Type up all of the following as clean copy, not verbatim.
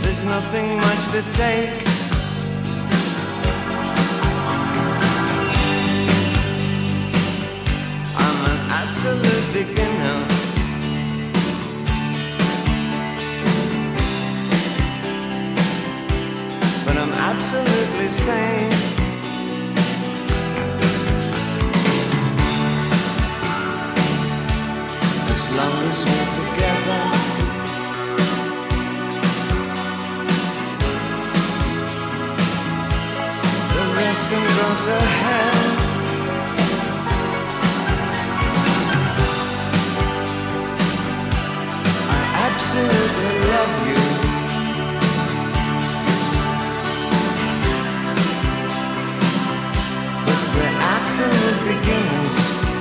There's nothing much to take. I'm an absolute beginner, but I'm absolutely sane. As long as we're together, the rest can go to hell. I absolutely love you, but we're absolute beginners.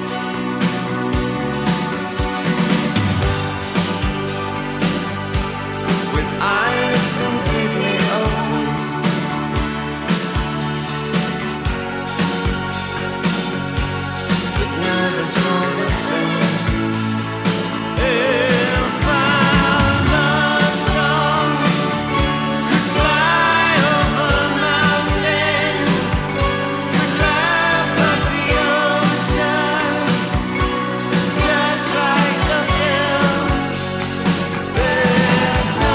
Eyes completely open, but nervous all the same. If our love song could fly over mountains, could laugh at the ocean, just like the hills, there's no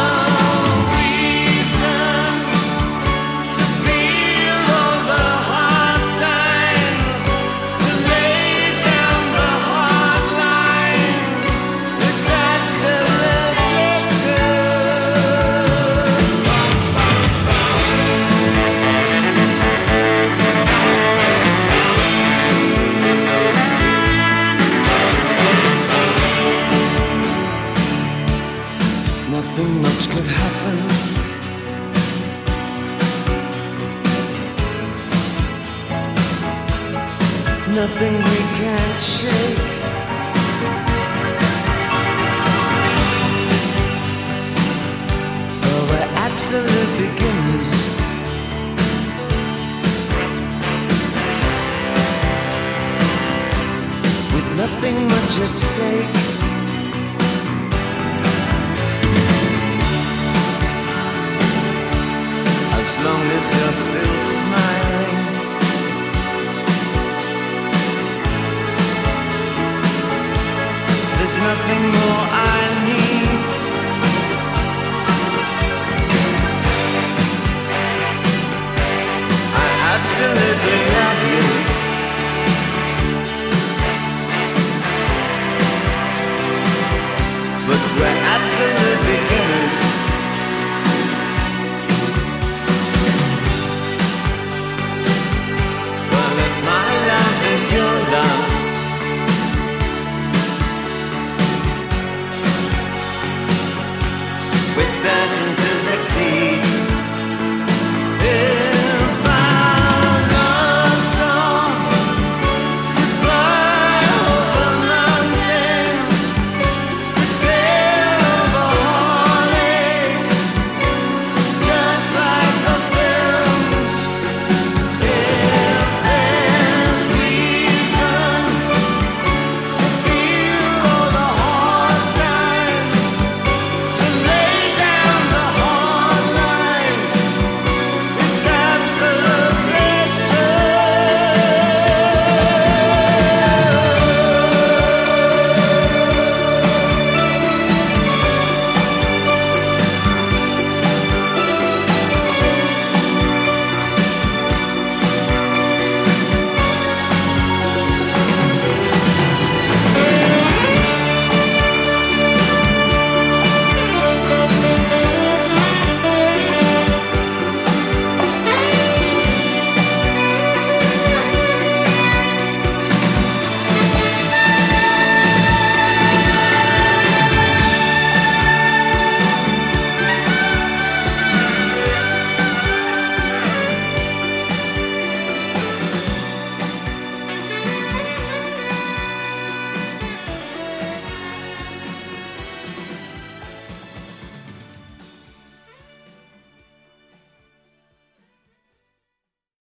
nothing much could happen. Nothing we can't shake. Oh, we're absolute beginners, with nothing much at stake. As long as you're still smiling, there's nothing more I need. I absolutely love you, but we're absolute beginners. Your love, we're certain to succeed.